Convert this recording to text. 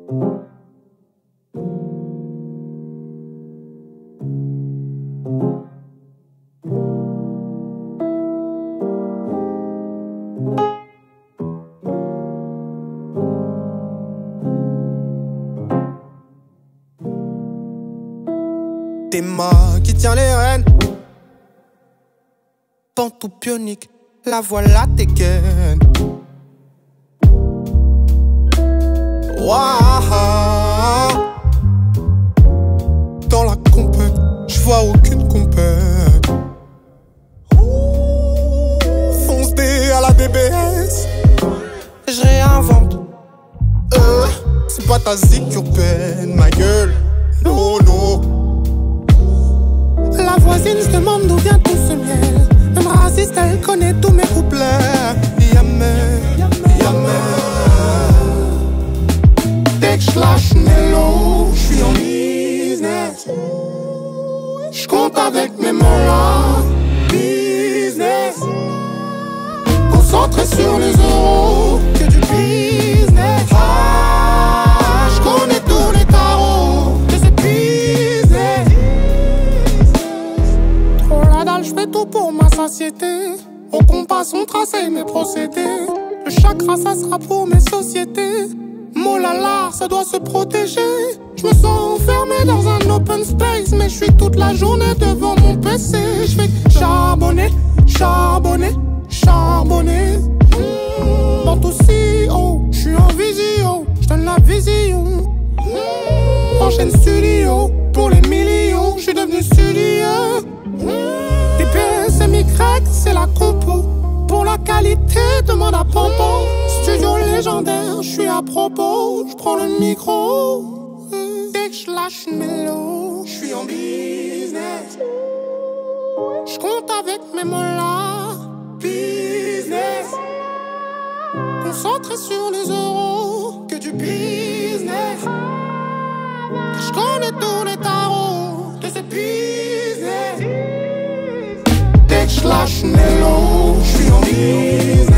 T'es ma qui tient les rênes. Pantou pionique, la voilà t'es gaine. Waouh. Dans la compète, j'vois aucune compète. Fonce D à la DBS. J'réinvente. C'est pas ta zik urbaine, ma gueule. Non, non. La voisine se demande d'où vient tout ce miel. Même raciste, elle connaît tous mes couplets. Yammer, yammer. Dès que j'lâche Nello, j'suis en business. J'compte avec mes mots-là. Business. Concentré sur les euros, que du business. J'connais tous les tarots de ce business. Trop la dalle, j'fais tout pour ma satiété. Au compas sont tracés mes procédés. Le chakra, ça sera pour mes sociétés. Molala, ça doit se protéger. Je me sens enfermé dans un open space, mais je suis toute la journée devant mon PC. Je fais charbonner, charbonner, charbonner. Dans tout si haut, je suis en visio, je donne la vision. Enchaîne studio, pour les millions, je suis devenu studio. DPSMY, c'est la compo. Pour la qualité, demande à Pompon. Studio légendaire, je suis à propos, je prends le micro. Dès que je lâche une mélo, je suis en business. Je compte avec mes mots-là. Business. Concentré sur les euros, que du business. Je connais tous les tarots de ce business. Dès que je lâche une mélo, je suis en business.